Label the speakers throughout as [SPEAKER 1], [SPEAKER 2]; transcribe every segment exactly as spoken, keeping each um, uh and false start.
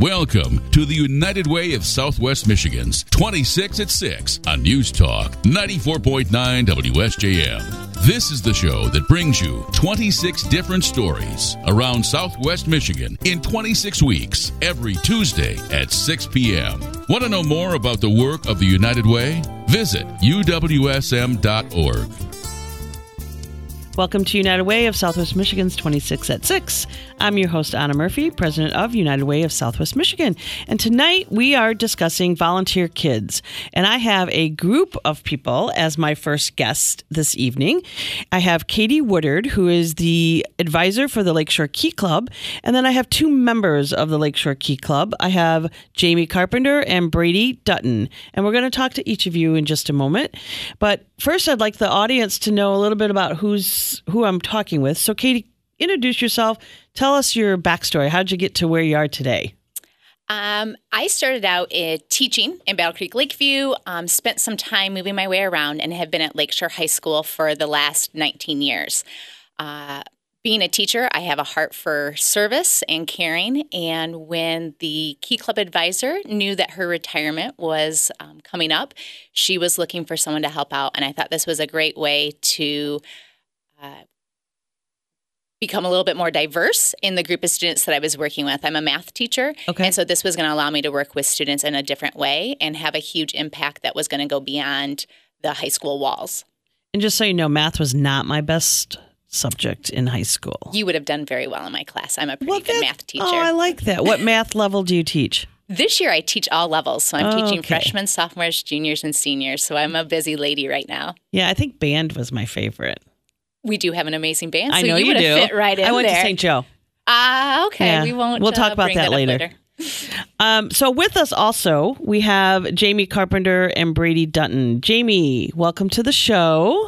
[SPEAKER 1] Welcome to the United Way of Southwest Michigan's twenty-six at six on News Talk ninety-four point nine W S J M. This is the show that brings you twenty-six different stories around Southwest Michigan in twenty-six weeks, every Tuesday at six p.m. Want to know more about the work of the United Way? Visit U W S M dot org.
[SPEAKER 2] Welcome to United Way of Southwest Michigan's twenty-six at six. I'm your host, Anna Murphy, president of United Way of Southwest Michigan. And tonight we are discussing volunteer kids. And I have a group of people as my first guest this evening. I have Katie Woodard, who is the advisor for the Lakeshore Key Club. And then I have two members of the Lakeshore Key Club. I have Jamie Carpenter and Brady Dutton. And we're going to talk to each of you in just a moment. But first, I'd like the audience to know a little bit about who's who I'm talking with. So, Katie, introduce yourself. Tell us your backstory. How'd you get to where you are today?
[SPEAKER 3] Um, I started out uh, teaching in Battle Creek Lakeview, um, spent some time moving my way around, and have been at Lakeshore High School for the last nineteen years. Uh, being a teacher, I have a heart for service and caring, and when the Key Club advisor knew that her retirement was um, coming up, she was looking for someone to help out, and I thought this was a great way to uh, become a little bit more diverse in the group of students that I was working with. I'm a math teacher,
[SPEAKER 2] okay.
[SPEAKER 3] And so this was going to allow me to work with students in a different way and have a huge impact that was going to go beyond the high school walls.
[SPEAKER 2] And just so you know, math was not my best subject in high school.
[SPEAKER 3] You would have done very well in my class. I'm a pretty
[SPEAKER 2] well,
[SPEAKER 3] good
[SPEAKER 2] that,
[SPEAKER 3] math teacher.
[SPEAKER 2] Oh, I like that. What math level do you teach?
[SPEAKER 3] This year I teach all levels. So I'm
[SPEAKER 2] oh,
[SPEAKER 3] teaching
[SPEAKER 2] okay.
[SPEAKER 3] freshmen, sophomores, juniors, and seniors. So I'm a busy lady right now.
[SPEAKER 2] Yeah, I think band was my favorite.
[SPEAKER 3] We do have an amazing band. So
[SPEAKER 2] I know
[SPEAKER 3] you,
[SPEAKER 2] you
[SPEAKER 3] would
[SPEAKER 2] do.
[SPEAKER 3] have fit right in
[SPEAKER 2] I went
[SPEAKER 3] there.
[SPEAKER 2] to Saint Joe.
[SPEAKER 3] Ah, uh, okay.
[SPEAKER 2] Yeah.
[SPEAKER 3] We won't.
[SPEAKER 2] We'll talk
[SPEAKER 3] uh,
[SPEAKER 2] about
[SPEAKER 3] bring
[SPEAKER 2] that,
[SPEAKER 3] that
[SPEAKER 2] later.
[SPEAKER 3] later.
[SPEAKER 2] Um, so with us also, we have Jamie Carpenter and Brady Dutton. Jamie, welcome to the show.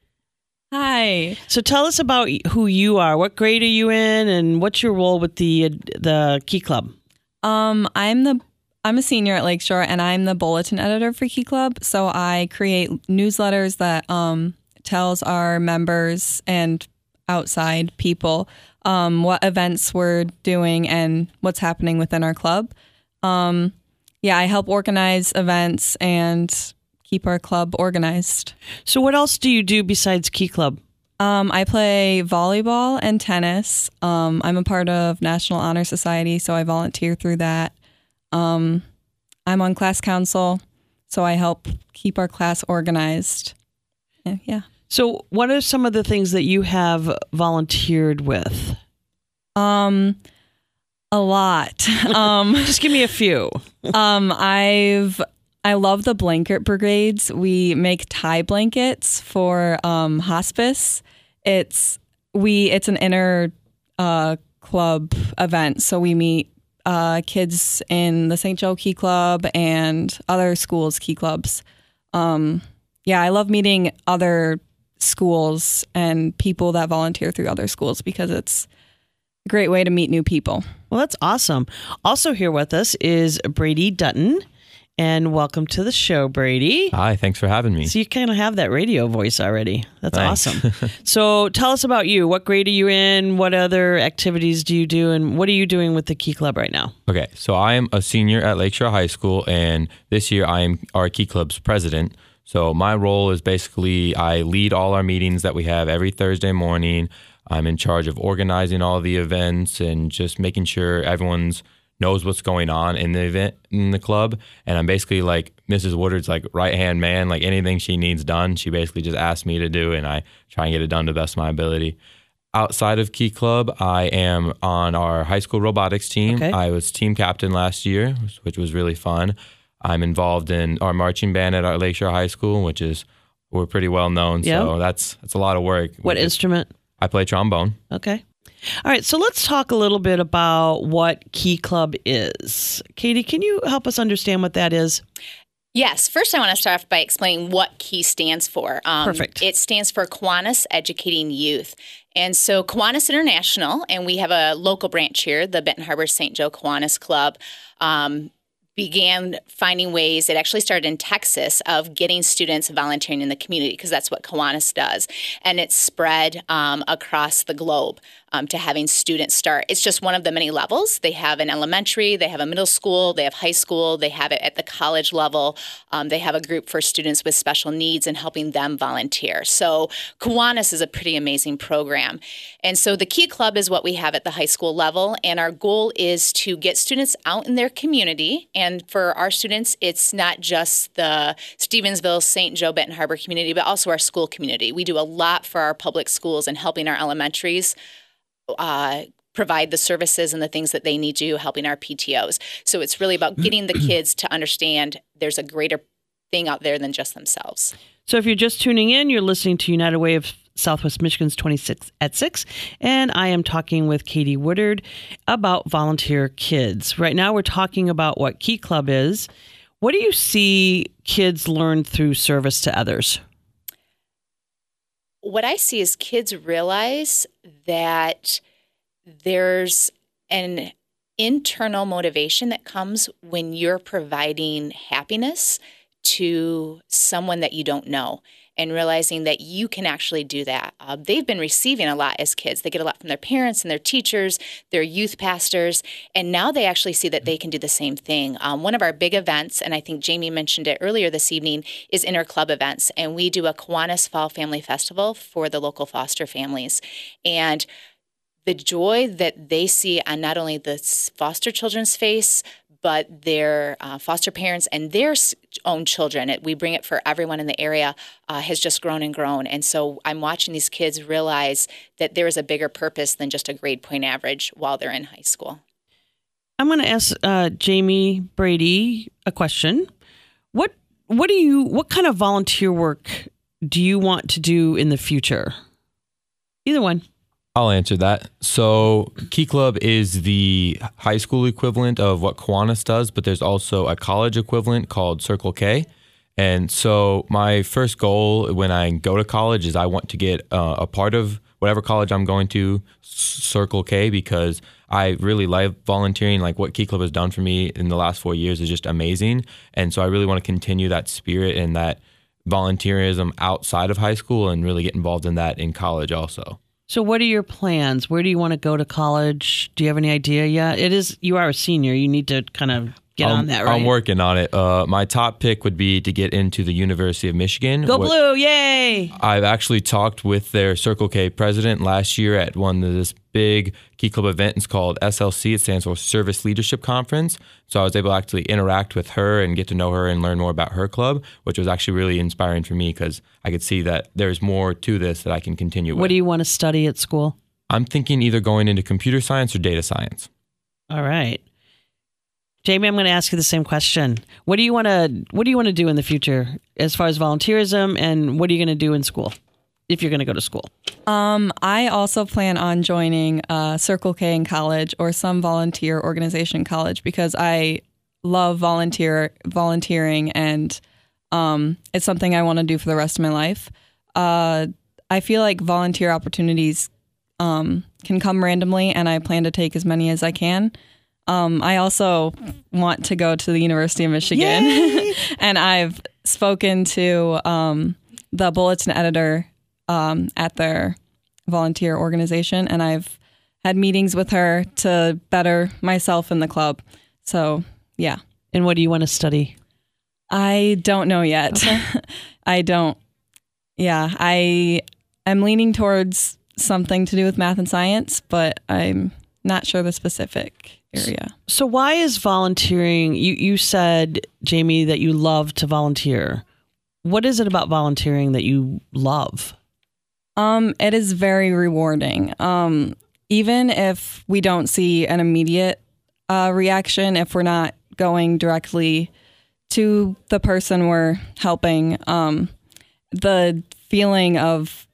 [SPEAKER 4] Hi.
[SPEAKER 2] So tell us about who you are. What grade are you in, and what's your role with the the Key Club?
[SPEAKER 4] Um, I'm the I'm a senior at Lakeshore, and I'm the bulletin editor for Key Club. So I create newsletters that um, tells our members and outside people um, what events we're doing and what's happening within our club. Um, yeah, I help organize events and keep our club organized.
[SPEAKER 2] So what else do you do besides Key Club?
[SPEAKER 4] Um, I play volleyball and tennis. Um, I'm a part of National Honor Society, so I volunteer through that. Um, I'm on class council, so I help keep our class organized. And, yeah.
[SPEAKER 2] So what are some of the things that you have volunteered with?
[SPEAKER 4] Um, a lot. Um,
[SPEAKER 2] Just give me a few.
[SPEAKER 4] um, I've I love the blanket brigades. We make tie blankets for um, hospice. It's we it's an inner uh, club event, so we meet uh, kids in the Saint Joe Key Club and other schools' Key Clubs. Um, yeah, I love meeting other schools and people that volunteer through other schools because it's a great way to meet new people.
[SPEAKER 2] Well, that's awesome. Also here with us is Brady Dutton. And welcome to the show, Brady.
[SPEAKER 5] Hi, thanks for having me.
[SPEAKER 2] So you kind of have that radio voice already. That's
[SPEAKER 5] Thanks.
[SPEAKER 2] awesome. So tell us about you. What grade are you in? What other activities do you do? And what are you doing with the Key Club right now?
[SPEAKER 5] Okay, so I am a senior at Lakeshore High School, and this year I am our Key Club's president. So my role is basically I lead all our meetings that we have every Thursday morning. I'm in charge of organizing all the events and just making sure everyone's knows what's going on in the event in the club. And I'm basically like Missus Woodard's like right-hand man, like anything she needs done, she basically just asks me to do, and I try and get it done to the best of my ability. Outside of Key Club, I am on our high school robotics team.
[SPEAKER 2] Okay.
[SPEAKER 5] I was team captain last year, which was really fun. I'm involved in our marching band at our Lakeshore High School, which is, we're pretty well known.
[SPEAKER 2] Yep.
[SPEAKER 5] So that's, that's a lot of work.
[SPEAKER 2] What
[SPEAKER 5] Just,
[SPEAKER 2] instrument?
[SPEAKER 5] I play trombone.
[SPEAKER 2] Okay. All right, so let's talk a little bit about what Key Club is. Katie, can you help us understand what that is?
[SPEAKER 3] Yes. First, I want to start off by explaining what KEY stands for. Um,
[SPEAKER 2] Perfect.
[SPEAKER 3] It stands for Kiwanis Educating Youth. And so Kiwanis International, and we have a local branch here, the Benton Harbor Saint Joe Kiwanis Club, um, began finding ways, it actually started in Texas, of getting students volunteering in the community, because that's what Kiwanis does. And it's spread um, across the globe. um, to having students start. It's just one of the many levels. They have an elementary, they have a middle school, they have high school, they have it at the college level. Um, they have a group for students with special needs and helping them volunteer. So Kiwanis is a pretty amazing program. And so the Key Club is what we have at the high school level. And our goal is to get students out in their community. And for our students, it's not just the Stevensville, Saint Joe, Benton Harbor community, but also our school community. We do a lot for our public schools and helping our elementaries uh, provide the services and the things that they need to do, helping our P T Os. So it's really about getting the kids to understand there's a greater thing out there than just themselves.
[SPEAKER 2] So if you're just tuning in, you're listening to United Way of Southwest Michigan's twenty-six at six, and I am talking with Katie Woodard about Volunteer Kids. Right now we're talking about what Key Club is. What do you see kids learn through service to others?
[SPEAKER 3] What I see is kids realize that there's an internal motivation that comes when you're providing happiness to someone that you don't know, and realizing that you can actually do that. Uh, they've been receiving a lot as kids. They get a lot from their parents and their teachers, their youth pastors, and now they actually see that they can do the same thing. Um, one of our big events, and I think Jamie mentioned it earlier this evening, is inter-club events, and we do a Kiwanis Fall Family Festival for the local foster families. And the joy that they see on not only the foster children's face, but their uh, foster parents and their own children, it, we bring it for everyone in the area, uh, has just grown and grown. And so I'm watching these kids realize that there is a bigger purpose than just a grade point average while they're in high school.
[SPEAKER 2] I'm going to ask uh, Jamie Brady a question. What what do you what kind of volunteer work do you want to do in the future? Either one.
[SPEAKER 5] I'll answer that. So Key Club is the high school equivalent of what Kiwanis does, but there's also a college equivalent called Circle K. And so my first goal when I go to college is I want to get uh, a part of whatever college I'm going to, Circle K, because I really like volunteering. Like what Key Club has done for me in the last four years is just amazing. And so I really want to continue that spirit and that volunteerism outside of high school and really get involved in that in college also.
[SPEAKER 2] So what are your plans? Where do you want to go to college? Do you have any idea yet? It is, you are a senior. You need to kind of get
[SPEAKER 5] I'm,
[SPEAKER 2] on that, right?
[SPEAKER 5] I'm working on it. Uh, my top pick would be to get into the University of Michigan.
[SPEAKER 2] Go Blue, yay!
[SPEAKER 5] I've actually talked with their Circle K president last year at one of this big Key Club event. It's called S L C. It stands for Service Leadership Conference. So I was able to actually interact with her and get to know her and learn more about her club, which was actually really inspiring for me because I could see that there's more to this that I can continue with.
[SPEAKER 2] What do you want to study at school?
[SPEAKER 5] I'm thinking either going into computer science or data science.
[SPEAKER 2] All right. Jamie, I'm going to ask you the same question. What do you want to What do you want to do in the future as far as volunteerism, and what are you going to do in school if you're going to go to school?
[SPEAKER 4] Um, I also plan on joining uh, Circle K in college or some volunteer organization in college because I love volunteer volunteering, and um, it's something I want to do for the rest of my life. Uh, I feel like volunteer opportunities um, can come randomly, and I plan to take as many as I can. Um, I also want to go to the University of Michigan, and I've spoken to um, the bulletin editor um, at their volunteer organization, and I've had meetings with her to better myself in the club. So, yeah.
[SPEAKER 2] And what do you want to study?
[SPEAKER 4] I don't know yet. Okay. I don't. Yeah, I am leaning towards something to do with math and science, but I'm not sure the specific area.
[SPEAKER 2] So why is volunteering, you, you said, Jamie, that you love to volunteer. What is it about volunteering that you love?
[SPEAKER 4] Um, it is very rewarding. Um, even if we don't see an immediate uh, reaction, if we're not going directly to the person we're helping, um, the feeling of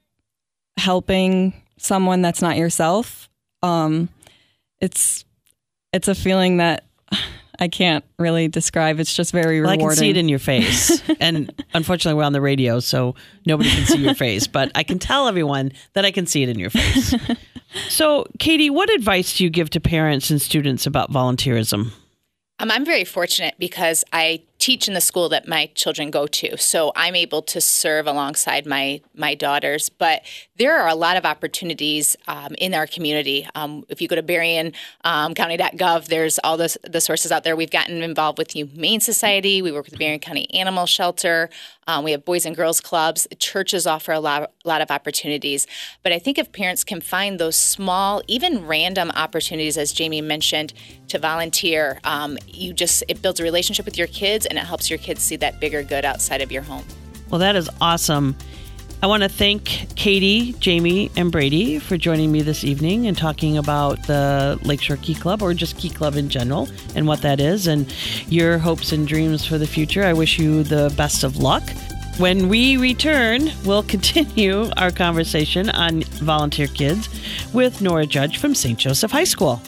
[SPEAKER 4] helping someone that's not yourself, um, it's it's a feeling that I can't really describe. It's just very rewarding.
[SPEAKER 2] Well, I can see it in your face. And unfortunately, we're on the radio, so nobody can see your face. But I can tell everyone that I can see it in your face. So, Katie, what advice do you give to parents and students about volunteerism?
[SPEAKER 3] Um, I'm very fortunate because I teach in the school that my children go to. So I'm able to serve alongside my my daughters. But there are a lot of opportunities um, in our community. Um, if you go to Berrien County dot gov, there's all the, the sources out there. We've gotten involved with Humane Society. We work with the Berrien County Animal Shelter. Um, we have Boys and Girls Clubs. Churches offer a lot, a lot of opportunities. But I think if parents can find those small, even random opportunities, as Jamie mentioned, to volunteer, um, you just it builds a relationship with your kids, and it helps your kids see that bigger good outside of your home.
[SPEAKER 2] Well, that is awesome. I want to thank Katie, Jamie, and Brady for joining me this evening and talking about the Lakeshore Key Club, or just Key Club in general, and what that is, and your hopes and dreams for the future. I wish you the best of luck. When we return, we'll continue our conversation on volunteer kids with Nora Judge from Saint Joseph High School.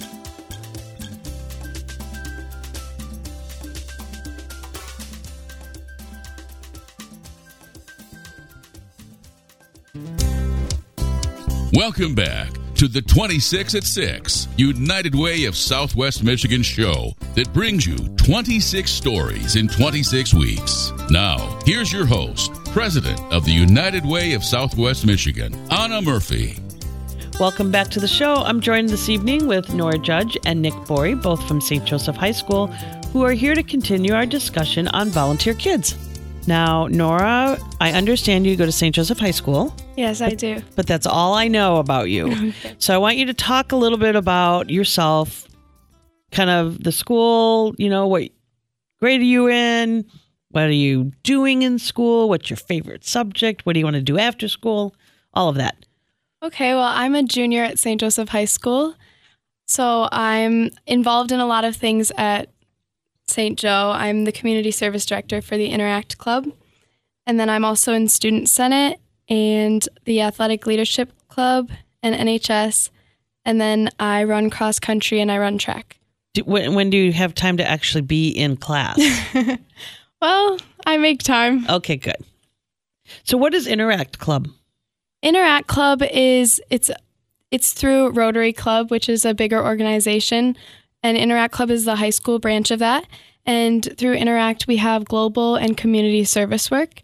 [SPEAKER 1] Welcome back to the twenty-six at six United Way of Southwest Michigan show that brings you twenty-six stories in twenty-six weeks. Now, here's your host, President of the United Way of Southwest Michigan, Anna Murphy.
[SPEAKER 2] Welcome back to the show. I'm joined this evening with Nora Judge and Nick Borey, both from Saint Joseph High School, who are here to continue our discussion on volunteer kids. Now, Nora, I understand you go to Saint Joseph High School.
[SPEAKER 6] Yes, I do.
[SPEAKER 2] But that's all I know about you.
[SPEAKER 6] Okay.
[SPEAKER 2] So I want you to talk a little bit about yourself, kind of the school, you know, what grade are you in? What are you doing in school? What's your favorite subject? What do you want to do after school? All of that.
[SPEAKER 6] Okay, well, I'm a junior at Saint Joseph High School. So I'm involved in a lot of things at Saint Joe. I'm the community service director for the Interact Club. And then I'm also in Student Senate and the Athletic Leadership Club and N H S. And then I run cross country and I run track.
[SPEAKER 2] Do, when, when do you have time to actually be in class?
[SPEAKER 6] Well, I make time.
[SPEAKER 2] Okay, good. So what is Interact Club?
[SPEAKER 6] Interact Club is, it's it's through Rotary Club, which is a bigger organization. And Interact Club is the high school branch of that. And through Interact, we have global and community service work.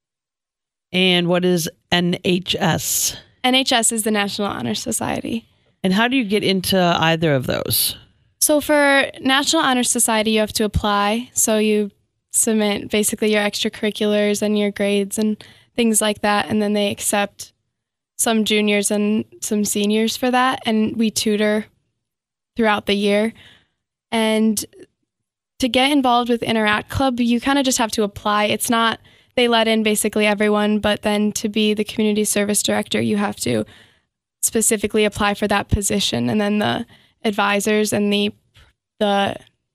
[SPEAKER 2] And what is N H S?
[SPEAKER 6] N H S is the National Honor Society.
[SPEAKER 2] And how do you get into either of those?
[SPEAKER 6] So for National Honor Society, you have to apply. So you submit basically your extracurriculars and your grades and things like that. And then they accept some juniors and some seniors for that. And we tutor throughout the year. And to get involved with Interact Club, you kind of just have to apply. It's not, they let in basically everyone, but then to be the community service director, you have to specifically apply for that position. And then the advisors and the the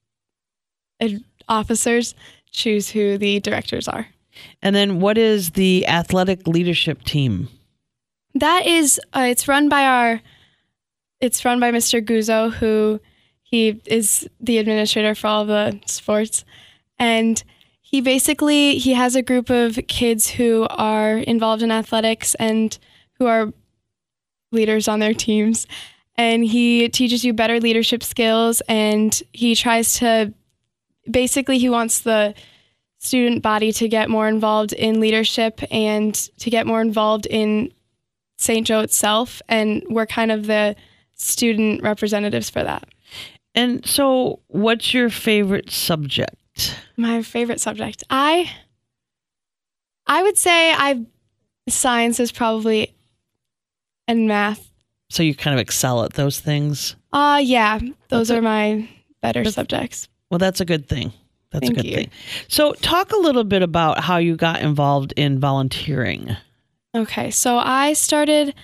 [SPEAKER 6] ad- officers choose who the directors are.
[SPEAKER 2] And then what is the athletic leadership team?
[SPEAKER 6] That is, uh, it's run by our, it's run by Mister Guzzo, who he is the administrator for all the sports. And he basically, he has a group of kids who are involved in athletics and who are leaders on their teams. And he teaches you better leadership skills, and he tries to, basically he wants the student body to get more involved in leadership and to get more involved in Saint Joe itself. And we're kind of the student representatives for that.
[SPEAKER 2] And so what's your favorite subject?
[SPEAKER 6] My favorite subject. I I would say I science is probably, and math.
[SPEAKER 2] So you kind of excel at those things?
[SPEAKER 6] Uh yeah, those
[SPEAKER 2] That's
[SPEAKER 6] are
[SPEAKER 2] a,
[SPEAKER 6] my better subjects.
[SPEAKER 2] Well, that's a good thing. That's
[SPEAKER 6] Thank
[SPEAKER 2] a good
[SPEAKER 6] you.
[SPEAKER 2] thing. So talk a little bit about how you got involved in volunteering.
[SPEAKER 6] Okay, so I started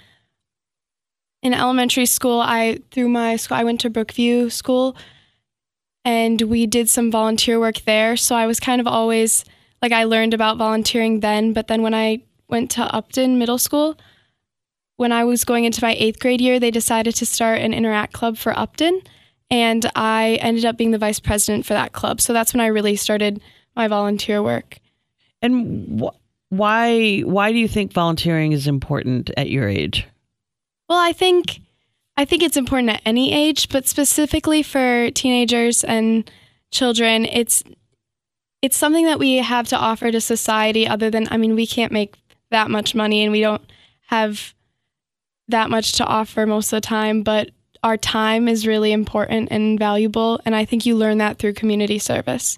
[SPEAKER 6] in elementary school. I through my school I went to Brookview School, and we did some volunteer work there. So I was kind of always, like, I learned about volunteering then, but then when I went to Upton Middle School, when I was going into my eighth grade year, they decided to start an Interact Club for Upton, and I ended up being the vice president for that club. So that's when I really started my volunteer work.
[SPEAKER 2] And wh- why why do you think volunteering is important at your age?
[SPEAKER 6] Well, I think I think it's important at any age, but specifically for teenagers and children, it's it's something that we have to offer to society other than, I mean, we can't make that much money and we don't have that much to offer most of the time, but our time is really important and valuable. And I think you learn that through community service.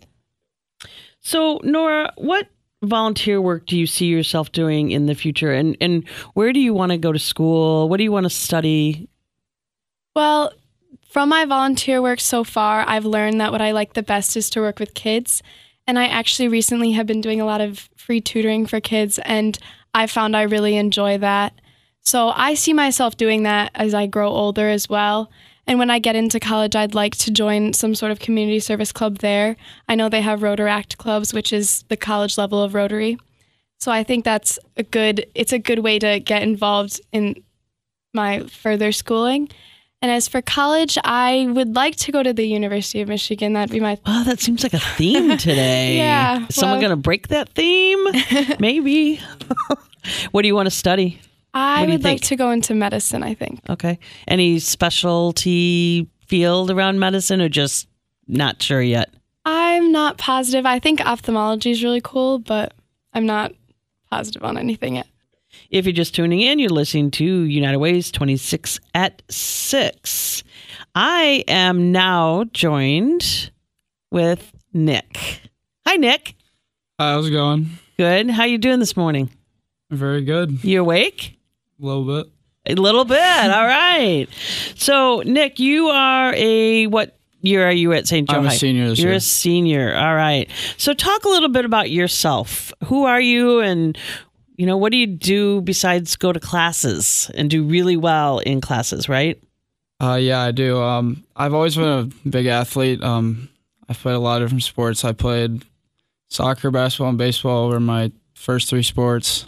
[SPEAKER 2] So, Nora, what volunteer work do you see yourself doing in the future? And, and where do you want to go to school? What do you want to study?
[SPEAKER 6] Well, from my volunteer work so far, I've learned that what I like the best is to work with kids. And I actually recently have been doing a lot of free tutoring for kids, and I found I really enjoy that. So I see myself doing that as I grow older as well. And when I get into college, I'd like to join some sort of community service club there. I know they have Rotaract clubs, which is the college level of Rotary. So I think that's a good, it's a good way to get involved in my further schooling. And as for college, I would like to go to the University of Michigan. That'd be my...
[SPEAKER 2] Oh, that seems like a theme today.
[SPEAKER 6] Yeah.
[SPEAKER 2] Is someone
[SPEAKER 6] well-
[SPEAKER 2] going to break that theme? Maybe. What do you want to study?
[SPEAKER 6] I
[SPEAKER 2] What do you
[SPEAKER 6] would like
[SPEAKER 2] think?
[SPEAKER 6] to go into medicine, I think.
[SPEAKER 2] Okay. Any specialty field around medicine or just not sure yet?
[SPEAKER 6] I'm not positive. I think ophthalmology is really cool, but I'm not positive on anything yet.
[SPEAKER 2] If you're just tuning in, you're listening to United Ways twenty-six at six. I am now joined with Nick. Hi, Nick.
[SPEAKER 7] Hi, how's it going?
[SPEAKER 2] Good. How you doing this morning?
[SPEAKER 7] Very good.
[SPEAKER 2] You awake?
[SPEAKER 7] A little bit.
[SPEAKER 2] A little bit. All right. So, Nick, you are a, what year are you at Saint Joe
[SPEAKER 7] I'm a
[SPEAKER 2] High?
[SPEAKER 7] senior this
[SPEAKER 2] You're
[SPEAKER 7] year.
[SPEAKER 2] a senior. All right. So talk a little bit about yourself. Who are you, and, you know, what do you do besides go to classes and do really well in classes, right?
[SPEAKER 7] Uh, yeah, I do. Um, I've always been a big athlete. Um, I've played a lot of different sports. I played soccer, basketball, and baseball were my first three sports.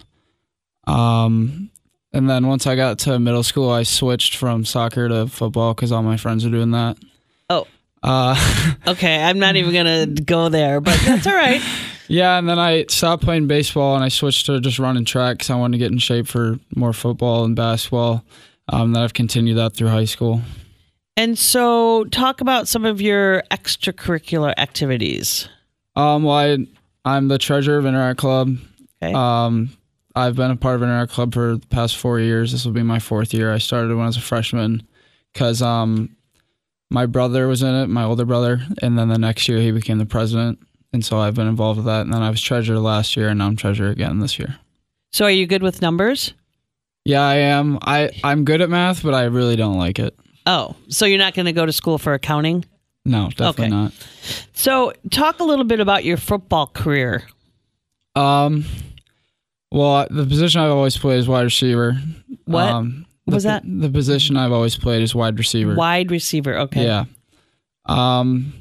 [SPEAKER 7] Um, and then once I got to middle school, I switched from soccer to football because all my friends were doing that.
[SPEAKER 2] Oh,
[SPEAKER 7] Uh,
[SPEAKER 2] okay. I'm not even going to go there, but that's all right.
[SPEAKER 7] yeah, and then I stopped playing baseball and I switched to just running track because I wanted to get in shape for more football and basketball. Um, then I've continued that through high school.
[SPEAKER 2] And so talk about some of your extracurricular activities.
[SPEAKER 7] Um, well, I, I'm the treasurer of Interact Club.
[SPEAKER 2] Okay.
[SPEAKER 7] Um, I've been a part of Interact Club for the past four years. This will be my fourth year. I started when I was a freshman because um, my brother was in it, my older brother, and then the next year he became the president. And so I've been involved with that. And then I was treasurer last year, and now I'm treasurer again this year.
[SPEAKER 2] So are you good with numbers?
[SPEAKER 7] Yeah, I am. I, I'm good at math, but I really don't like it.
[SPEAKER 2] Oh, so you're not going to go to school for accounting?
[SPEAKER 7] No, definitely
[SPEAKER 2] Okay.
[SPEAKER 7] not.
[SPEAKER 2] So talk a little bit about your football career.
[SPEAKER 7] Um, well, the position I've always played is wide receiver.
[SPEAKER 2] What?
[SPEAKER 7] Um,
[SPEAKER 2] What was
[SPEAKER 7] the,
[SPEAKER 2] that?
[SPEAKER 7] The position I've always played is wide receiver.
[SPEAKER 2] Wide receiver. Okay.
[SPEAKER 7] Yeah. Um,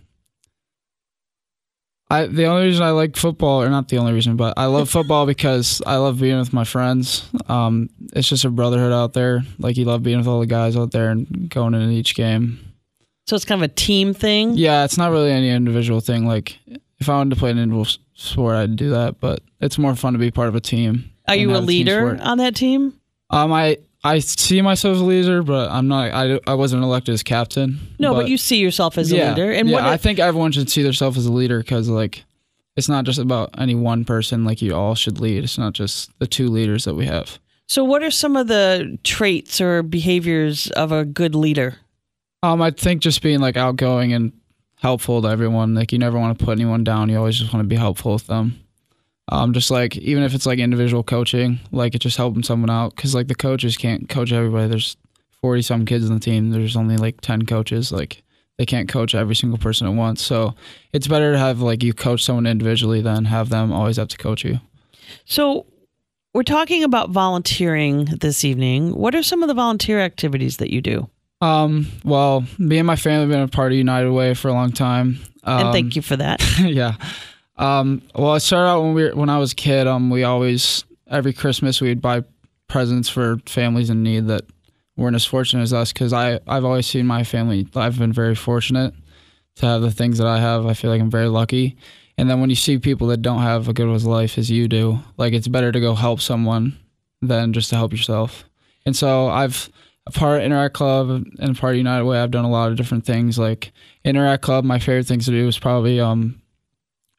[SPEAKER 7] I the only reason I like football, or not the only reason, but I love football because I love being with my friends. Um, it's just a brotherhood out there. Like, you love being with all the guys out there and going into each game.
[SPEAKER 2] So it's kind of a team thing?
[SPEAKER 7] Yeah, it's not really any individual thing. Like, if I wanted to play an individual s- sport, I'd do that. But it's more fun to be part of a team.
[SPEAKER 2] Are
[SPEAKER 7] and
[SPEAKER 2] you a
[SPEAKER 7] have team
[SPEAKER 2] leader
[SPEAKER 7] sport.
[SPEAKER 2] on that team?
[SPEAKER 7] Um, I I see myself as a leader, but I'm not. I, I wasn't elected as captain.
[SPEAKER 2] No, but, you see yourself as
[SPEAKER 7] yeah,
[SPEAKER 2] a leader. And
[SPEAKER 7] yeah,
[SPEAKER 2] what
[SPEAKER 7] I think everyone should see themselves as a leader because, like, it's not just about any one person. Like, you all should lead. It's not just the two leaders that we have.
[SPEAKER 2] so what are some of the traits or behaviors of a good leader?
[SPEAKER 7] Um, I think just being like outgoing and helpful to everyone. Like, you never want to put anyone down. You always just want to be helpful with them. Um, just like, even if it's like individual coaching, like, it's just helping someone out because, like, the coaches can't coach everybody. There's forty some kids on the team. There's only like ten coaches. Like, they can't coach every single person at once. So it's better to have, like, you coach someone individually than have them always have to coach you.
[SPEAKER 2] So we're talking about volunteering this evening. What are some of the volunteer activities that you do?
[SPEAKER 7] Um, well, me and my family have been a part of United Way for a long time. Um,
[SPEAKER 2] And thank you for that.
[SPEAKER 7] yeah. Um, well, it started out when we were, when I was a kid. Um, we always, every Christmas, we'd buy presents for families in need that weren't as fortunate as us. Because I I've always seen my family. I've been very fortunate to have the things that I have. I feel like I'm very lucky. And then when you see people that don't have a good as life as you do, like, it's better to go help someone than just to help yourself. And so I've a part of Interact Club and a part of United Way. I've done a lot of different things. Like, Interact Club, my favorite things to do is probably um.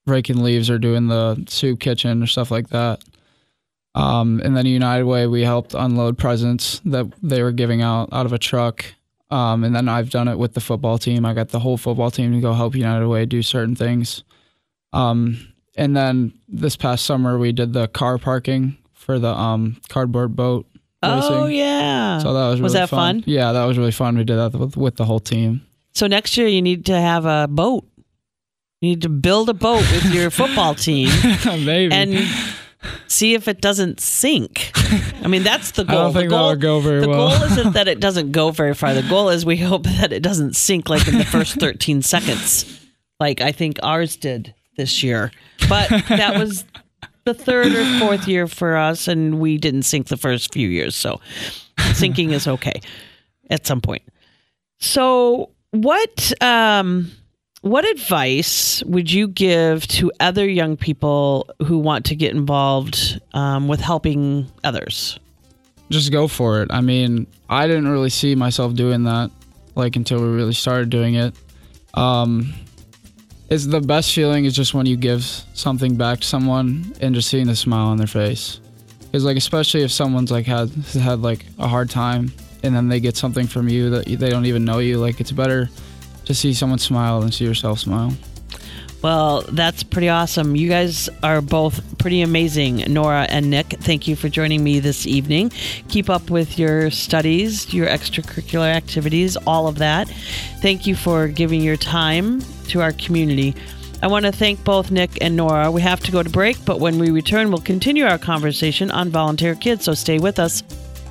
[SPEAKER 7] raking leaves or doing the soup kitchen or stuff like that. Um, and then United Way, we helped unload presents that they were giving out out of a truck. Um, and then I've done it with the football team. I got the whole football team to go help United Way do certain things. Um, and then this past summer, we did the car parking for the um, cardboard boat racing.
[SPEAKER 2] Oh, yeah.
[SPEAKER 7] So that was really
[SPEAKER 2] Was that fun?
[SPEAKER 7] fun? Yeah, that was really fun. We did that with, with the whole team.
[SPEAKER 2] So next year you need to have a boat. You need to build a boat with your football team.
[SPEAKER 7] Maybe.
[SPEAKER 2] And see if it doesn't sink. I mean, that's the goal.
[SPEAKER 7] I don't think
[SPEAKER 2] the goal,
[SPEAKER 7] that would go very
[SPEAKER 2] the
[SPEAKER 7] well.
[SPEAKER 2] goal isn't that it doesn't go very far. The goal is we hope that it doesn't sink like in the first thirteen seconds, like I think ours did this year. But that was the third or fourth year for us, and we didn't sink the first few years. So sinking is okay at some point. So what um, what advice would you give to other young people who want to get involved um, with helping others?
[SPEAKER 7] Just go for it. I mean, I didn't really see myself doing that, like, until we really started doing it. Um, it's the best feeling is just when you give something back to someone and just seeing the smile on their face. Because, like, especially if someone's, like, had, had, like, a hard time and then they get something from you that they don't even know you, like, it's better to see someone smile than see yourself smile.
[SPEAKER 2] Well, that's pretty awesome. You guys are both pretty amazing, Nora and Nick. Thank you for joining me this evening. Keep up with your studies, your extracurricular activities, all of that. Thank you for giving your time to our community. I want to thank both Nick and Nora. We have to go to break, but when we return, we'll continue our conversation on Volunteer Kids, so stay with us.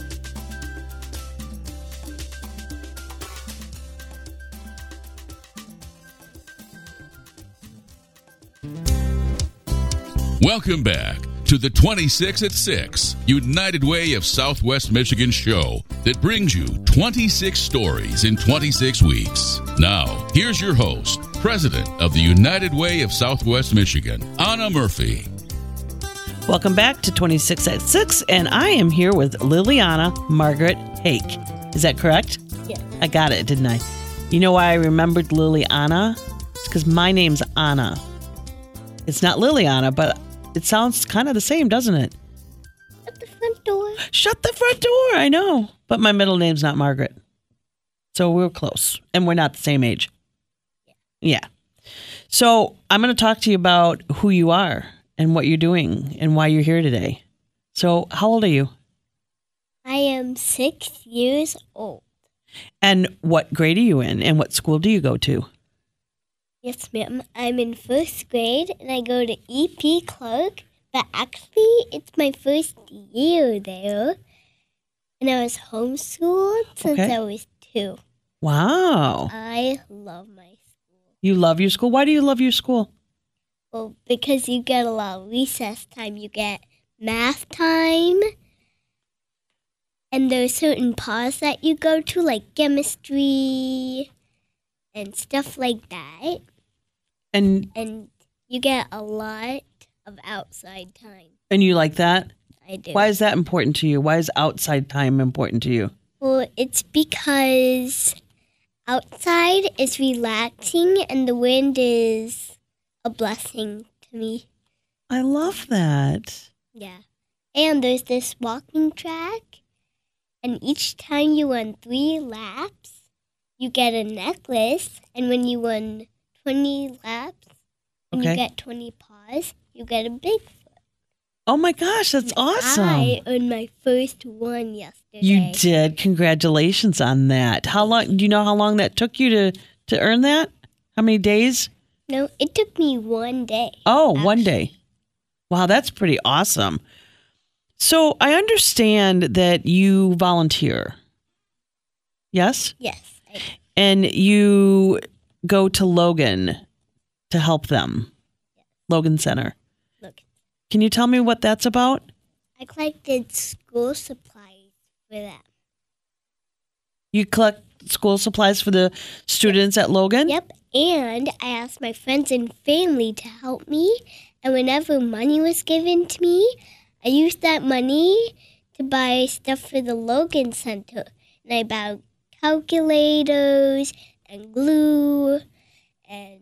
[SPEAKER 1] Welcome back to the twenty-six at six United Way of Southwest Michigan show that brings you twenty-six stories in twenty-six weeks. Now, here's your host, President of the United Way of Southwest Michigan, Anna Murphy.
[SPEAKER 2] Welcome back to twenty-six at six, and I am here with Liliana Margaret Hake. Is that correct?
[SPEAKER 8] Yeah.
[SPEAKER 2] I got it, didn't I? You know why I remembered Liliana? It's because my name's Anna. It's not Liliana, but it sounds kind of the same, doesn't it?
[SPEAKER 8] Shut the front door.
[SPEAKER 2] Shut the front door. I know. But my middle name's not Margaret. So we're close. And we're not the same age. Yeah. So I'm going to talk to you about who you are and what you're doing and why you're here today. So how old are you?
[SPEAKER 8] I am six years old.
[SPEAKER 2] And what grade are you in? And what school do you go to?
[SPEAKER 8] Yes, ma'am. I'm in first grade, and I go to E P Clark, but actually, it's my first year there, and I was homeschooled since
[SPEAKER 2] Okay.
[SPEAKER 8] I was two.
[SPEAKER 2] Wow.
[SPEAKER 8] I love my school.
[SPEAKER 2] You love your school? Why do you love your school?
[SPEAKER 8] Well, because you get a lot of recess time. You get math time, and there's certain pods that you go to, like chemistry and stuff like that.
[SPEAKER 2] And
[SPEAKER 8] And you get a lot of outside time.
[SPEAKER 2] and you like that?
[SPEAKER 8] I do.
[SPEAKER 2] Why is that important to you? Why is outside time important to you?
[SPEAKER 8] Well, it's because outside is relaxing and the wind is a blessing to me.
[SPEAKER 2] I love that.
[SPEAKER 8] Yeah. And there's this walking track, and each time you run three laps, you get a necklace, and when you run twenty laps, and
[SPEAKER 2] Okay.
[SPEAKER 8] you get twenty paws, you get a Bigfoot.
[SPEAKER 2] Oh my gosh, that's awesome.
[SPEAKER 8] I earned my first one yesterday.
[SPEAKER 2] You did. Congratulations on that. How long do you know how long that took you to, to earn that? How many days?
[SPEAKER 8] No, it took me one day.
[SPEAKER 2] Oh, one
[SPEAKER 8] actually.
[SPEAKER 2] day. Wow, that's pretty awesome. So I understand that you volunteer. Yes?
[SPEAKER 8] Yes. I,
[SPEAKER 2] And you go to Logan to help them. Logan Center.
[SPEAKER 8] look,
[SPEAKER 2] Can you tell me what that's about?
[SPEAKER 8] I collected school supplies for them.
[SPEAKER 2] You collect school supplies for the students at Logan?
[SPEAKER 8] Yep. And I asked my friends and family to help me. And whenever money was given to me, I used that money to buy stuff for the Logan Center. And I bought calculators and glue and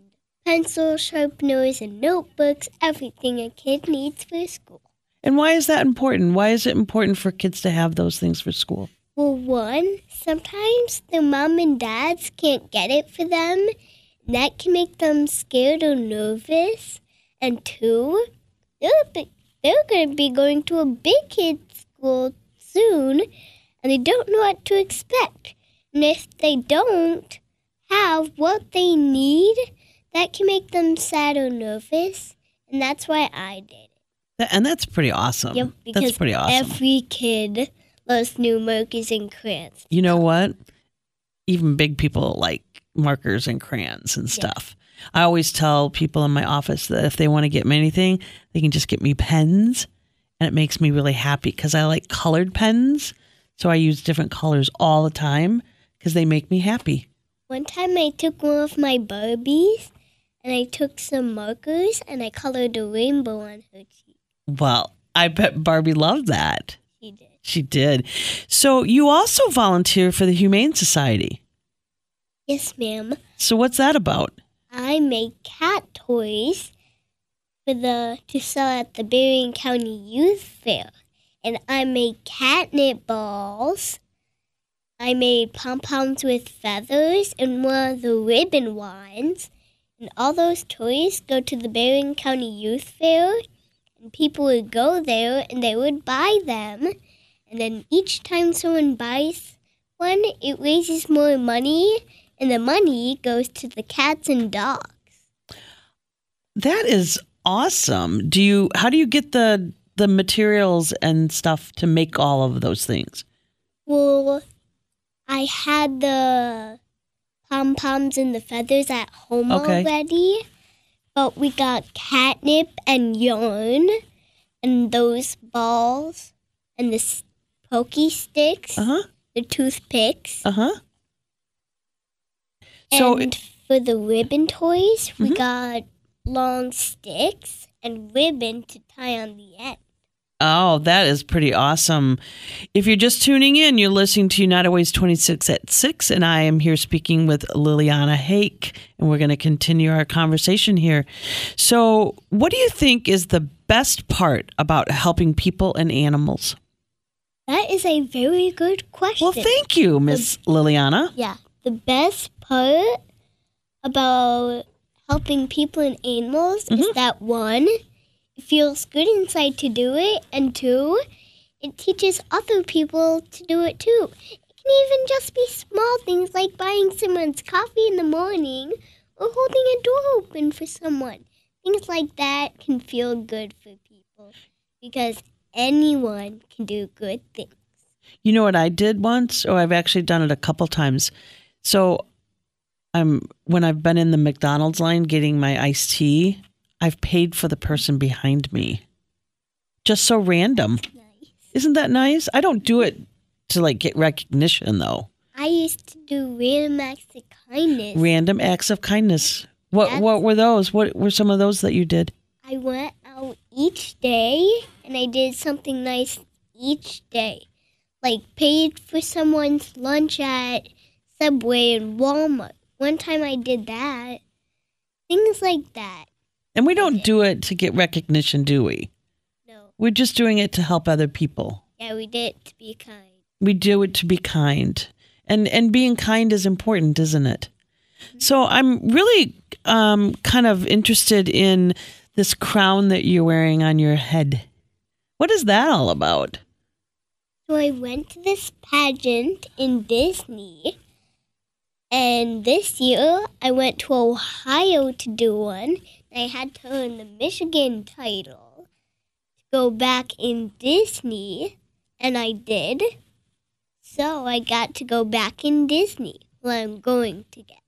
[SPEAKER 8] pencils, sharpeners, and notebooks, everything a kid needs for school.
[SPEAKER 2] And why is that important? Why is it important for kids to have those things for school?
[SPEAKER 8] Well, one, sometimes their mom and dads can't get it for them, and that can make them scared or nervous. And two, they're, be- they're going to be going to a big kids' school soon, and they don't know what to expect. And if they don't have what they need, that can make them sad or nervous, and that's why I did it.
[SPEAKER 2] That- And that's pretty awesome.
[SPEAKER 8] Yep, because
[SPEAKER 2] that's pretty awesome.
[SPEAKER 8] every kid loves new markers and crayons.
[SPEAKER 2] You know what? Even big people like markers and crayons and
[SPEAKER 8] Yeah.
[SPEAKER 2] stuff. I always tell people in my office that if they want to get me anything, they can just get me pens. And it makes me really happy because I like colored pens. So I use different colors all the time because they make me happy.
[SPEAKER 8] One time I took one of my Barbies and I took some markers and I colored a rainbow on her cheek.
[SPEAKER 2] Well, I bet Barbie loved that.
[SPEAKER 8] She did.
[SPEAKER 2] She did. So you also volunteer for the Humane Society.
[SPEAKER 8] Yes, ma'am.
[SPEAKER 2] So what's that about?
[SPEAKER 8] I make cat toys for the to sell at the Berrien County Youth Fair. And I made catnip balls. I made pom-poms with feathers and one of the ribbon ones. And all those toys go to the Berrien County Youth Fair. And people would go there and they would buy them. And then each time someone buys one, it raises more money. And the money goes to the cats and dogs.
[SPEAKER 2] That is awesome. Do you how do you get the the materials and stuff to make all of those things?
[SPEAKER 8] Well, I had the pom-poms and the feathers at home
[SPEAKER 2] Okay.
[SPEAKER 8] already, but we got catnip and yarn and those balls and the s- pokey sticks,
[SPEAKER 2] Uh-huh.
[SPEAKER 8] the toothpicks.
[SPEAKER 2] Uh-huh. So
[SPEAKER 8] And for the ribbon toys, we
[SPEAKER 2] Mhm.
[SPEAKER 8] got long sticks and ribbon to tie on the end.
[SPEAKER 2] Oh, that is pretty awesome. If you're just tuning in, you're listening to United Ways twenty-six at six, and I am here speaking with Liliana Hake, and we're going to continue our conversation here. So, what do you think is the best part about helping people and animals?
[SPEAKER 8] That is a very good question.
[SPEAKER 2] Well, thank you, Miss Liliana.
[SPEAKER 8] Yeah, the best part about helping people and animals is
[SPEAKER 2] Mhm.
[SPEAKER 8] that one, it feels good inside to do it, and two, it teaches other people to do it too. It can even just be small things like buying someone's coffee in the morning or holding a door open for someone. Things like that can feel good for people because anyone can do good things.
[SPEAKER 2] You know what I did once, or I've actually done it a couple times. So, I'm when I've been in the McDonald's line getting my iced tea, I've paid for the person behind me. Just so random.
[SPEAKER 8] Nice.
[SPEAKER 2] Isn't that nice? I don't do it to like get recognition though.
[SPEAKER 8] I used to do random acts of kindness.
[SPEAKER 2] Random acts of kindness. What
[SPEAKER 8] That's-
[SPEAKER 2] what were those? What were some of those that you did?
[SPEAKER 8] I went out each day and I did something nice each day. Like paid for someone's lunch at Subway and Walmart. One time I did that. Things like that.
[SPEAKER 2] And we don't do it to get recognition, do we?
[SPEAKER 8] No.
[SPEAKER 2] We're just doing it to help other people.
[SPEAKER 8] Yeah, we did it to be kind.
[SPEAKER 2] We do it to be kind. And and being kind is important, isn't it? So I'm really um, kind of interested in this crown that you're wearing on your head. What is that all about?
[SPEAKER 8] So I went to this pageant in Disney. And this year I went to Ohio to do one. I had to earn the Michigan title to go back in Disney. And I did. So I got to go back in Disney, where I'm going to get.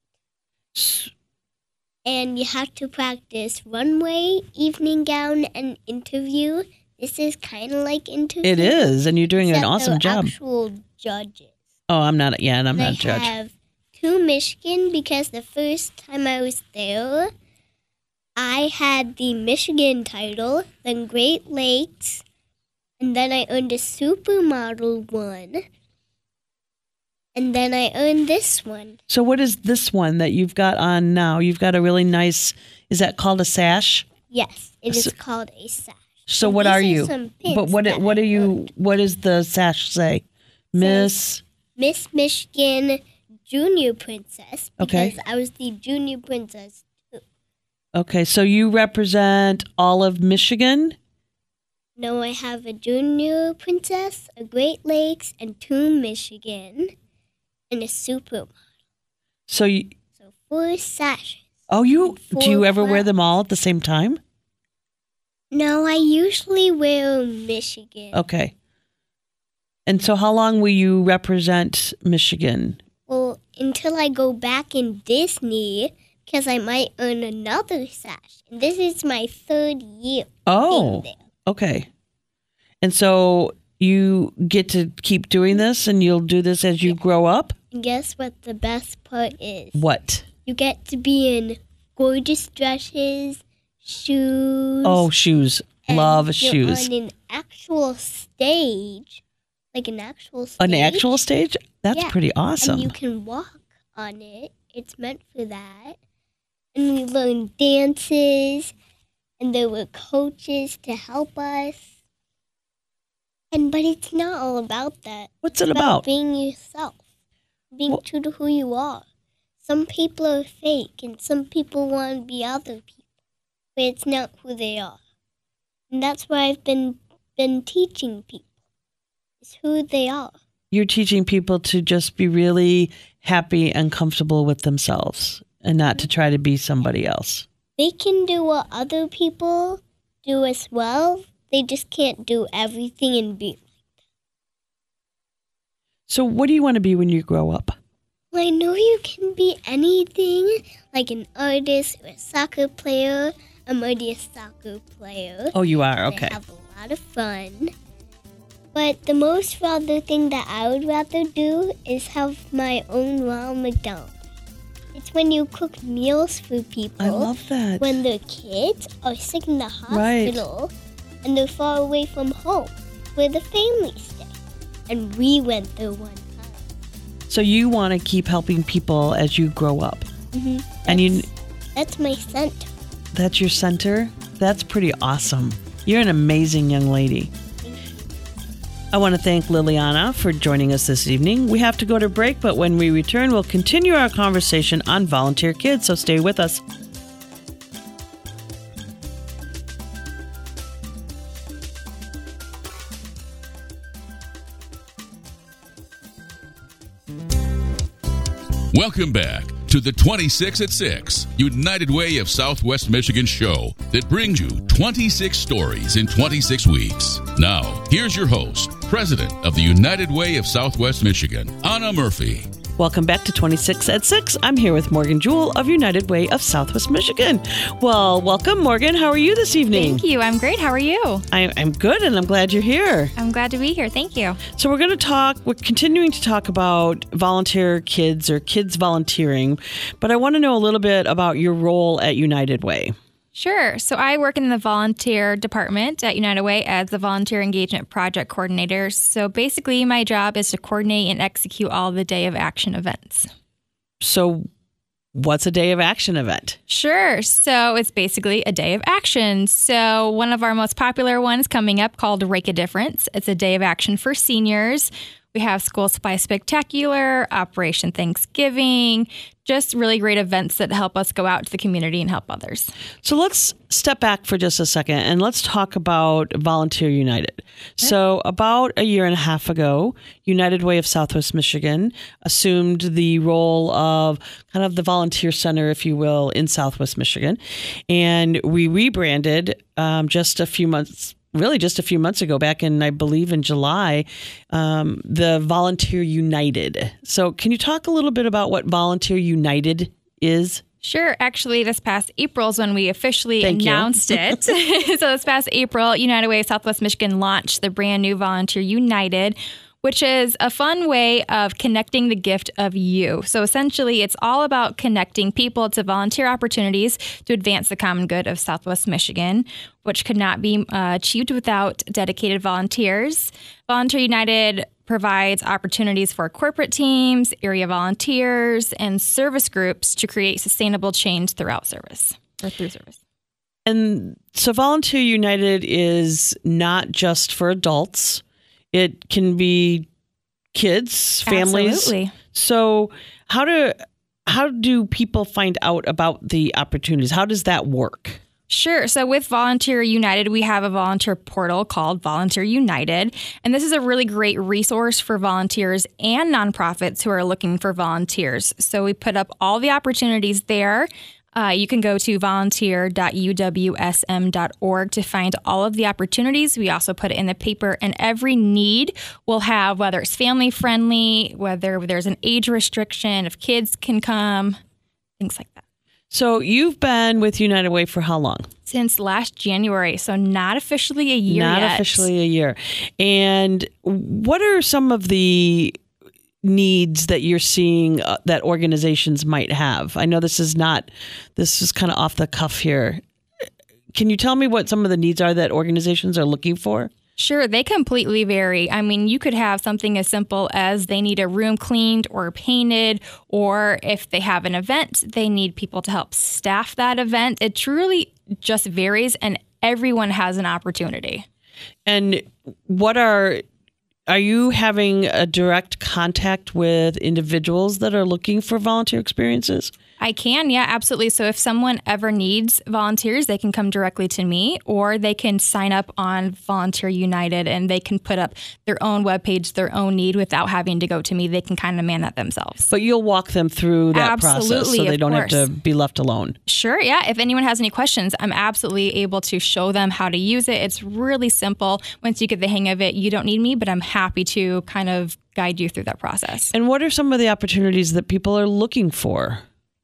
[SPEAKER 8] And you have to practice runway, evening gown, and interview. This is kind of like interview.
[SPEAKER 2] It is, and you're doing an
[SPEAKER 8] except
[SPEAKER 2] awesome
[SPEAKER 8] they're
[SPEAKER 2] job.
[SPEAKER 8] Actual judges.
[SPEAKER 2] Oh, I'm not. Yeah, and I'm
[SPEAKER 8] And
[SPEAKER 2] not
[SPEAKER 8] I
[SPEAKER 2] a judge.
[SPEAKER 8] have two Michigan because the first time I was there, I had the Michigan title, then Great Lakes, and then I earned a supermodel one. And then I earned this one.
[SPEAKER 2] So what is this one that you've got on now? You've got a really nice, is that called a sash?
[SPEAKER 8] Yes, it is
[SPEAKER 2] So-
[SPEAKER 8] called a sash.
[SPEAKER 2] So
[SPEAKER 8] And
[SPEAKER 2] what
[SPEAKER 8] these
[SPEAKER 2] are you?
[SPEAKER 8] some pins
[SPEAKER 2] But what
[SPEAKER 8] that
[SPEAKER 2] what
[SPEAKER 8] I
[SPEAKER 2] are you?
[SPEAKER 8] earned.
[SPEAKER 2] What does the sash say? Miss.
[SPEAKER 8] Miss Michigan Junior Princess.
[SPEAKER 2] Okay.
[SPEAKER 8] Because I was the Junior Princess too.
[SPEAKER 2] Okay, so you represent all of Michigan.
[SPEAKER 8] No, I have a Junior Princess, a Great Lakes, and two Michigan, and a Super.
[SPEAKER 2] So you.
[SPEAKER 8] So four sashes.
[SPEAKER 2] Oh, you
[SPEAKER 8] And four
[SPEAKER 2] do you ever wear them
[SPEAKER 8] clouds.
[SPEAKER 2] all at the same time?
[SPEAKER 8] No, I usually wear Michigan.
[SPEAKER 2] Okay. And so how long will you represent Michigan?
[SPEAKER 8] Well, until I go back in Disney, because I might earn another sash. And this is my third year
[SPEAKER 2] Oh,
[SPEAKER 8] being there.
[SPEAKER 2] okay. And so you get to keep doing this and you'll do this as you grow up?
[SPEAKER 8] And guess what the best part is?
[SPEAKER 2] What?
[SPEAKER 8] You get to be in gorgeous dresses, shoes.
[SPEAKER 2] Oh, shoes.
[SPEAKER 8] and
[SPEAKER 2] Love
[SPEAKER 8] you're
[SPEAKER 2] shoes.
[SPEAKER 8] on an actual stage, like an actual stage.
[SPEAKER 2] An actual stage? That's
[SPEAKER 8] Yeah.
[SPEAKER 2] pretty awesome.
[SPEAKER 8] And you can walk on it. It's meant for that. And we learn dances, and there were coaches to help us. And but it's not all about that.
[SPEAKER 2] What's it
[SPEAKER 8] It's
[SPEAKER 2] about?
[SPEAKER 8] being yourself, being
[SPEAKER 2] Well-
[SPEAKER 8] true to who you are. Some people are fake, and some people want to be other people, but it's not who they are. And that's why I've been been teaching people. It's who they are.
[SPEAKER 2] You're teaching people to just be really happy and comfortable with themselves and not to try to be somebody else.
[SPEAKER 8] They can do what other people do as well. They just can't do everything and be.
[SPEAKER 2] So what do you want to be when you grow up?
[SPEAKER 8] Well, I know you can be anything, like an artist or a soccer player. I'm already a soccer player.
[SPEAKER 2] Oh, you are?
[SPEAKER 8] I
[SPEAKER 2] Okay.
[SPEAKER 8] have a lot of fun. But the most rather thing that I would rather do is have my own Ronald McDonald. It's when you cook meals for people
[SPEAKER 2] I love that.
[SPEAKER 8] when their kids are sick in the
[SPEAKER 2] Right.
[SPEAKER 8] hospital and they're far away from home where the family stay. And we went there one time.
[SPEAKER 2] So you want to keep helping people as you grow up.
[SPEAKER 8] Mm-hmm.
[SPEAKER 2] And you
[SPEAKER 8] That's my center.
[SPEAKER 2] that's your center? That's pretty awesome. You're an amazing young lady. I want to thank Liliana for joining us this evening. We have to go to break, but when we return, we'll continue our conversation on volunteer kids, so stay with us.
[SPEAKER 1] Welcome back to the twenty-six at six United Way of Southwest Michigan show that brings you twenty-six stories in twenty-six weeks. Now, here's your host, President of the United Way of Southwest Michigan, Anna Murphy.
[SPEAKER 2] Welcome back to twenty-six at six. I'm here with Morgan Jewell of United Way of Southwest Michigan. Well, welcome, Morgan. How are you this evening?
[SPEAKER 9] Thank you. I'm great. How are you?
[SPEAKER 2] I, I'm good, and I'm glad you're here.
[SPEAKER 9] I'm glad to be here. Thank you.
[SPEAKER 2] So we're going to talk, we're continuing to talk about volunteer kids or kids volunteering, but I want to know a little bit about your role at United Way.
[SPEAKER 9] Sure. So I work in the volunteer department at United Way as the volunteer engagement project coordinator. So basically, my job is to coordinate and execute all the day of action events.
[SPEAKER 2] So what's a day of action event?
[SPEAKER 9] Sure. So it's basically a day of action. So one of our most popular ones coming up called Rake a Difference. It's a day of action for seniors. We have School Supply Spectacular, Operation Thanksgiving, just really great events that help us go out to the community and help others.
[SPEAKER 2] So let's step back for just a second and let's talk about Volunteer United. So about a year and a half ago, United Way of Southwest Michigan assumed the role of kind of the volunteer center, if you will, in Southwest Michigan. And we rebranded um, just a few months really just a few months ago, back in, I believe, in July, um, the Volunteer United. So can you talk a little bit about what Volunteer United is?
[SPEAKER 9] Sure. Actually, this past April is when we officially
[SPEAKER 2] Thank
[SPEAKER 9] announced it. So this past April, United Way of Southwest Michigan launched the brand new Volunteer United, which is a fun way of connecting the gift of you. So essentially, it's all about connecting people to volunteer opportunities to advance the common good of Southwest Michigan, which could not be uh, achieved without dedicated volunteers. Volunteer United provides opportunities for corporate teams, area volunteers, and service groups to create sustainable change throughout service or through service.
[SPEAKER 2] And so Volunteer United is not just for adults. It can be kids, families.
[SPEAKER 9] Absolutely.
[SPEAKER 2] So how do how do people find out about the opportunities? How does that work?
[SPEAKER 9] Sure. So with Volunteer United, we have a volunteer portal called Volunteer United. And this is a really great resource for volunteers and nonprofits who are looking for volunteers. So we put up all the opportunities there. Uh, you can go to volunteer dot u w s m dot org to find all of the opportunities. We also put it in the paper, and every need will have, whether it's family friendly, whether there's an age restriction, if kids can come, things like that.
[SPEAKER 2] So you've been with United Way for how long?
[SPEAKER 9] Since last January, so not officially a year
[SPEAKER 2] Not
[SPEAKER 9] yet.
[SPEAKER 2] officially a year. And what are some of the needs that you're seeing uh, that organizations might have? I know this is not, this is kind of off the cuff here. Can you tell me what some of the needs are that organizations are looking for?
[SPEAKER 9] Sure, they completely vary. I mean, you could have something as simple as they need a room cleaned or painted, or if they have an event, they need people to help staff that event. It truly just varies, and everyone has an opportunity.
[SPEAKER 2] And what are Are you having a direct contact with individuals that are looking for volunteer experiences?
[SPEAKER 9] I can, yeah, absolutely. So if someone ever needs volunteers, they can come directly to me, or they can sign up on Volunteer United and they can put up their own webpage, their own need without having to go to me. They can kind of man that themselves.
[SPEAKER 2] But you'll walk them through that
[SPEAKER 9] Absolutely,
[SPEAKER 2] process so they
[SPEAKER 9] of
[SPEAKER 2] don't
[SPEAKER 9] course.
[SPEAKER 2] have to be left alone.
[SPEAKER 9] Sure, yeah. If anyone has any questions, I'm absolutely able to show them how to use it. It's really simple. Once you get the hang of it, you don't need me, but I'm happy to kind of guide you through that process.
[SPEAKER 2] And what are some of the opportunities that people are looking for?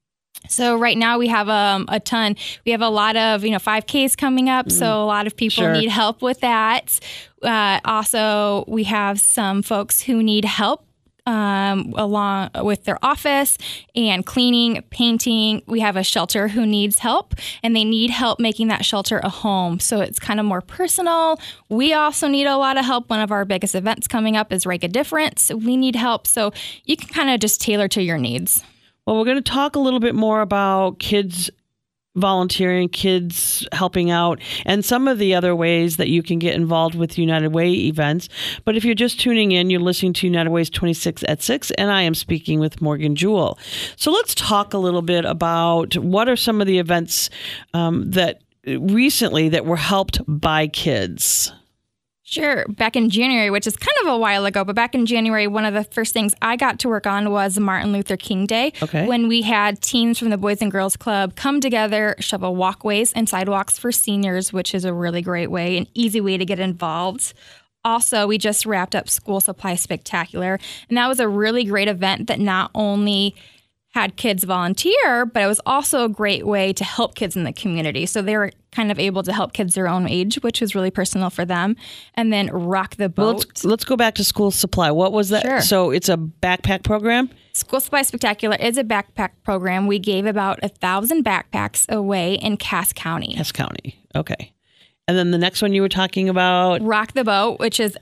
[SPEAKER 9] So right now we have um, a ton. We have a lot of, you know, five Ks coming up. Mm. So a lot of people
[SPEAKER 2] Sure.
[SPEAKER 9] need help with that. Uh, also, we have some folks who need help um, along with their office and cleaning, painting. We have a shelter who needs help, and they need help making that shelter a home. So it's kind of more personal. We also need a lot of help. One of our biggest events coming up is Make a Difference. We need help. So you can kind of just tailor to your needs.
[SPEAKER 2] Well, we're going to talk a little bit more about kids volunteering, kids helping out, and some of the other ways that you can get involved with United Way events. But if you're just tuning in, you're listening to United Way's twenty-six at six, and I am speaking with Morgan Jewell. So let's talk a little bit about what are some of the events um, that recently that were helped by kids.
[SPEAKER 9] Sure. Back in January, which is kind of a while ago, but back in January, one of the first things I got to work on was Martin Luther King Day.
[SPEAKER 2] Okay.
[SPEAKER 9] When we had teens from the Boys and Girls Club come together, shovel walkways and sidewalks for seniors, which is a really great way, an easy way to get involved. Also, we just wrapped up School Supply Spectacular, and that was a really great event that not only had kids volunteer, but it was also a great way to help kids in the community. So they were kind of able to help kids their own age, which was really personal for them. And then Rock the Boat.
[SPEAKER 2] Well, let's, let's go back to School Supply. What was that?
[SPEAKER 9] Sure.
[SPEAKER 2] So it's a backpack program?
[SPEAKER 9] School Supply Spectacular is a backpack program. We gave about a thousand backpacks away in Cass County.
[SPEAKER 2] Cass County. Okay. And then the next one you were talking about?
[SPEAKER 9] Rock the Boat, which is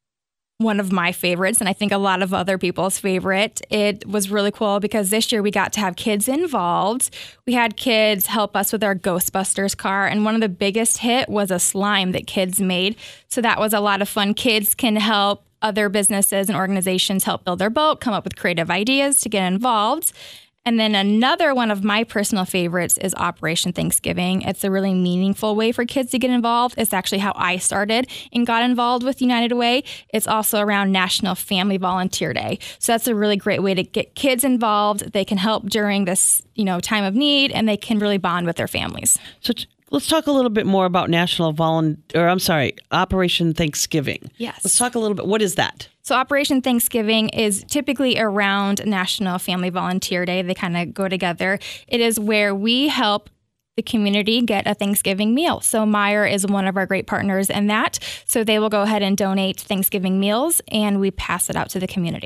[SPEAKER 9] one of my favorites, and I think a lot of other people's favorite. It was really cool because this year we got to have kids involved. We had kids help us with our Ghostbusters car, and one of the biggest hit was a slime that kids made. So that was a lot of fun. Kids can help other businesses and organizations help build their boat, come up with creative ideas to get involved. And then another one of my personal favorites is Operation Thanksgiving. It's a really meaningful way for kids to get involved. It's actually how I started and got involved with United Way. It's also around National Family Volunteer Day. So that's a really great way to get kids involved. They can help during this, you know, time of need, and they can really bond with their families.
[SPEAKER 2] So t- let's talk a little bit more about National Volunteer, or I'm sorry, Operation Thanksgiving.
[SPEAKER 9] Yes.
[SPEAKER 2] Let's talk a little bit. What is that?
[SPEAKER 9] So Operation Thanksgiving is typically around National Family Volunteer Day. They kind of go together. It is where we help the community get a Thanksgiving meal. So Meijer is one of our great partners in that. So they will go ahead and donate Thanksgiving meals, and we pass it out to the community.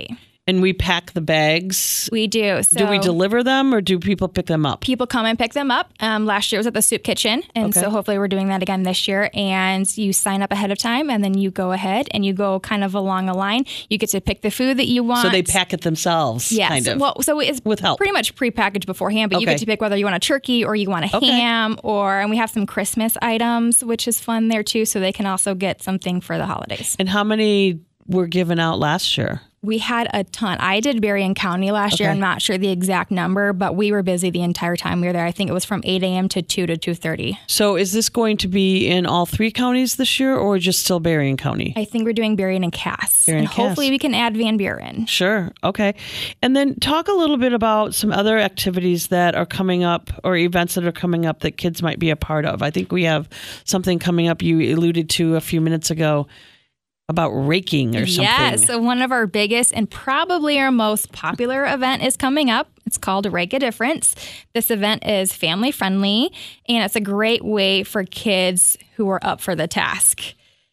[SPEAKER 2] And we pack the bags.
[SPEAKER 9] We do. So
[SPEAKER 2] do we deliver them or do people pick them up?
[SPEAKER 9] People come and pick them up. Um, last year was at the soup kitchen. And
[SPEAKER 2] Okay.
[SPEAKER 9] so hopefully we're doing that again this year. And you sign up ahead of time and then you go ahead and you go kind of along a line. You get to pick the food that you want.
[SPEAKER 2] So they pack it themselves,
[SPEAKER 9] Yes.
[SPEAKER 2] kind of.
[SPEAKER 9] Well, so it's
[SPEAKER 2] With help.
[SPEAKER 9] pretty much prepackaged beforehand, but you
[SPEAKER 2] Okay.
[SPEAKER 9] get to pick whether you want a turkey or you want a
[SPEAKER 2] Okay.
[SPEAKER 9] ham, or and we have some Christmas items, which is fun there too. So they can also get something for the holidays.
[SPEAKER 2] And how many were given out last year?
[SPEAKER 9] We had a ton. I did Berrien County last year.
[SPEAKER 2] Okay.
[SPEAKER 9] I'm not sure the exact number, but we were busy the entire time we were there. I think it was from eight a.m. to two to two thirty.
[SPEAKER 2] So is this going to be in all three counties this year or just still Berrien County?
[SPEAKER 9] I think we're doing Berrien and Cass.
[SPEAKER 2] Berrien
[SPEAKER 9] and
[SPEAKER 2] and Cass.
[SPEAKER 9] hopefully we can add Van Buren.
[SPEAKER 2] Sure. Okay. And then talk a little bit about some other activities that are coming up or events that are coming up that kids might be a part of. I think we have something coming up you alluded to a few minutes ago about raking or something.
[SPEAKER 9] Yes, so one of our biggest and probably our most popular event is coming up. It's called Rake a Difference. This event is family friendly and it's a great way for kids who are up for the task.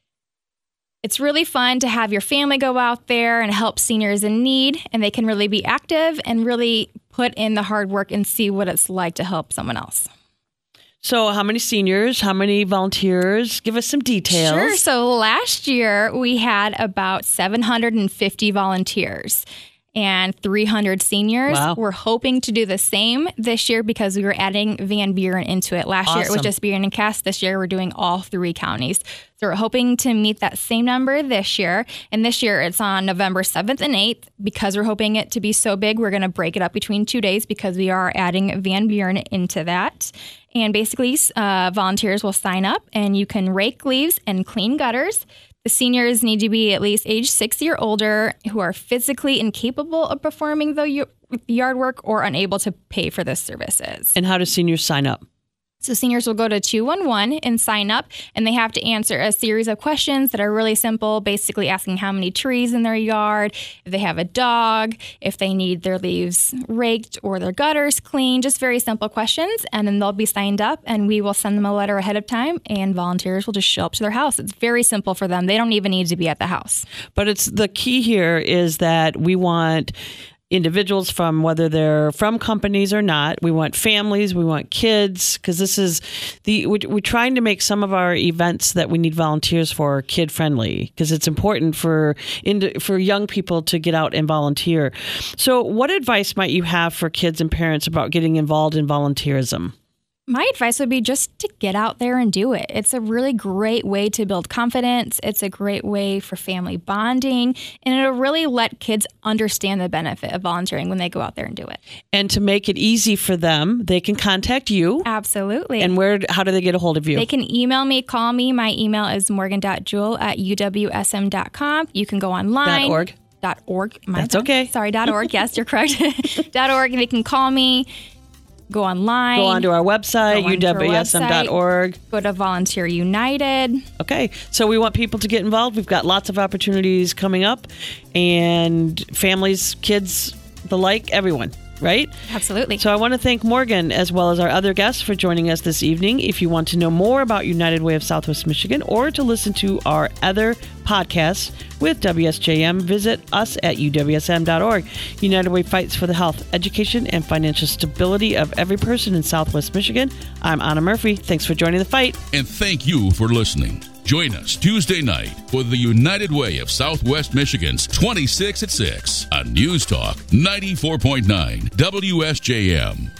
[SPEAKER 9] It's really fun to have your family go out there and help seniors in need, and they can really be active and really put in the hard work and see what it's like to help someone else.
[SPEAKER 2] So how many seniors, how many volunteers? Give us some details.
[SPEAKER 9] Sure. So last year we had about seven hundred fifty volunteers and three hundred seniors.
[SPEAKER 2] Wow.
[SPEAKER 9] We're hoping to do the same this year because we were adding Van Buren into it. Last year it was
[SPEAKER 2] Awesome.
[SPEAKER 9] just Buren and Cass. This year we're doing all three counties. So we're hoping to meet that same number this year. And this year it's on November seventh and eighth. Because we're hoping it to be so big, we're going to break it up between two days because we are adding Van Buren into that. And basically, uh, volunteers will sign up and you can rake leaves and clean gutters. The seniors need to be at least age sixty or older who are physically incapable of performing the yard work or unable to pay for the services.
[SPEAKER 2] And how do seniors sign up?
[SPEAKER 9] So seniors will go to two one one and sign up, and they have to answer a series of questions that are really simple, basically asking how many trees in their yard, if they have a dog, if they need their leaves raked or their gutters cleaned, just very simple questions. And then they'll be signed up, and we will send them a letter ahead of time, and volunteers will just show up to their house. It's very simple for them. They don't even need to be at the house.
[SPEAKER 2] But it's the key here is that we want individuals from whether they're from companies or not. We want families, we want kids, because this is the we, we're trying to make some of our events that we need volunteers for kid friendly, because it's important for in, for young people to get out and volunteer. So what advice might you have for kids and parents about getting involved in volunteerism?
[SPEAKER 9] My advice would be just to get out there and do it. It's a really great way to build confidence. It's a great way for family bonding, and it'll really let kids understand the benefit of volunteering when they go out there and do it.
[SPEAKER 2] And to make it easy for them, they can contact you.
[SPEAKER 9] Absolutely.
[SPEAKER 2] And where? How do they get a hold of you?
[SPEAKER 9] They can email me, call me. My email is morgan dot jewell at u w s m dot com. You can go online.
[SPEAKER 2] Dot org.
[SPEAKER 9] Dot org. My
[SPEAKER 2] That's
[SPEAKER 9] bad.
[SPEAKER 2] okay.
[SPEAKER 9] Sorry, dot org. Yes, you're correct. dot org. They can call me. Go online.
[SPEAKER 2] Go onto our website,
[SPEAKER 9] Go
[SPEAKER 2] u
[SPEAKER 9] onto our
[SPEAKER 2] w s m dot org.
[SPEAKER 9] Go to Volunteer United.
[SPEAKER 2] Okay, so we want people to get involved. We've got lots of opportunities coming up, and families, kids, the like, everyone, right?
[SPEAKER 9] Absolutely.
[SPEAKER 2] So I want to thank Morgan as well as our other guests for joining us this evening. If you want to know more about United Way of Southwest Michigan or to listen to our other podcasts with W S J M, visit us at u w s m dot org. United Way fights for the health, education, and financial stability of every person in Southwest Michigan. I'm Anna Murphy. Thanks for joining the fight.
[SPEAKER 1] And thank you for listening. Join us Tuesday night for the United Way of Southwest Michigan's twenty-six at six on News Talk ninety-four point nine W S J M.